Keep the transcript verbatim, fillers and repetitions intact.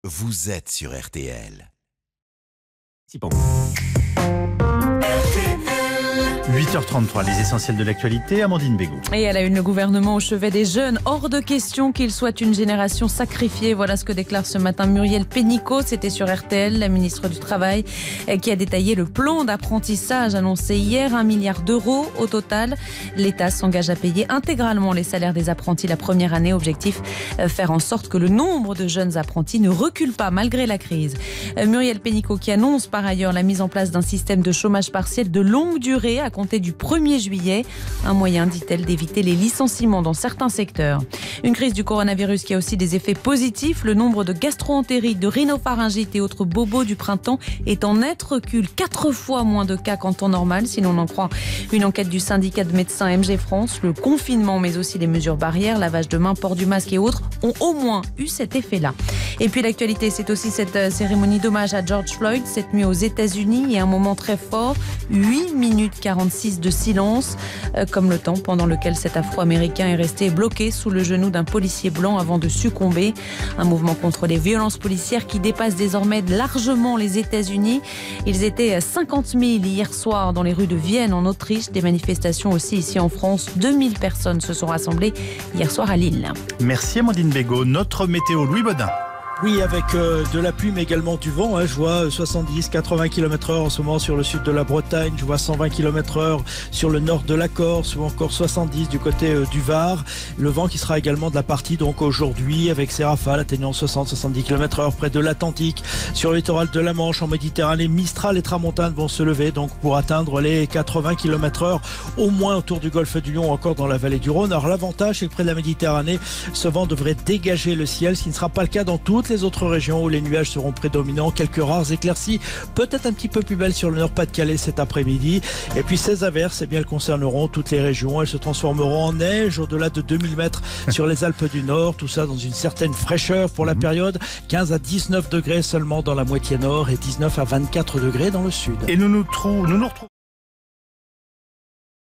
vous êtes sur R T L. huit heures trente-trois, les essentiels de l'actualité, Amandine Bégaud. Et à la une, le gouvernement au chevet des jeunes. Hors de question qu'il soit une génération sacrifiée. Voilà ce que déclare ce matin Muriel Pénicaud. C'était sur R T L, la ministre du Travail, qui a détaillé le plan d'apprentissage annoncé hier. Un milliard d'euros au total. L'État s'engage à payer intégralement les salaires des apprentis la première année. Objectif, faire en sorte que le nombre de jeunes apprentis ne recule pas malgré la crise. Muriel Pénicaud qui annonce par ailleurs la mise en place d'un système de chômage partiel de longue durée à compter du premier juillet. Un moyen, dit-elle, d'éviter les licenciements dans certains secteurs. Une crise du coronavirus qui a aussi des effets positifs. Le nombre de gastro-entérites, de rhinopharyngite et autres bobos du printemps est en net recul. Quatre fois moins de cas qu'en temps normal, si l'on en croit une enquête du syndicat de médecins M G France. Le confinement, mais aussi les mesures barrières, lavage de mains, port du masque et autres, ont au moins eu cet effet-là. Et puis l'actualité, c'est aussi cette cérémonie d'hommage à George Floyd, cette nuit aux États-Unis, et un moment très fort, huit minutes quarante-six de silence, euh, comme le temps pendant lequel cet Afro-Américain est resté bloqué sous le genou d'un policier blanc avant de succomber. Un mouvement contre les violences policières qui dépasse désormais largement les États-Unis. Ils étaient cinquante mille hier soir dans les rues de Vienne en Autriche. Des manifestations aussi ici en France. deux mille personnes se sont rassemblées hier soir à Lille. Merci Amandine Bégaud. Notre météo, Louis Baudin. Oui, avec euh, de la pluie mais également du vent, hein. Je vois soixante-dix à quatre-vingts kilomètres heure en ce moment sur le sud de la Bretagne, je vois cent vingt kilomètres heure sur le nord de la Corse, ou encore soixante-dix du côté euh, du Var. Le vent qui sera également de la partie donc aujourd'hui avec ses rafales atteignant soixante à soixante-dix kilomètres heure près de l'Atlantique. Sur le littoral de la Manche, en Méditerranée, Mistral et Tramontane vont se lever donc pour atteindre les quatre-vingts kilomètres heure au moins autour du golfe du Lion, encore dans la vallée du Rhône. Alors l'avantage c'est que près de la Méditerranée, ce vent devrait dégager le ciel, ce qui ne sera pas le cas dans toutes les autres régions où les nuages seront prédominants. Quelques rares éclaircies, peut-être un petit peu plus belles sur le Nord-Pas-de-Calais cet après-midi. Et puis ces averses, eh bien, elles concerneront toutes les régions. Elles se transformeront en neige au-delà de deux mille mètres sur les Alpes du Nord. Tout ça dans une certaine fraîcheur pour la période. quinze à dix-neuf degrés seulement dans la moitié nord et dix-neuf à vingt-quatre degrés dans le sud. Et nous nous, trou- nous, nous retrouvons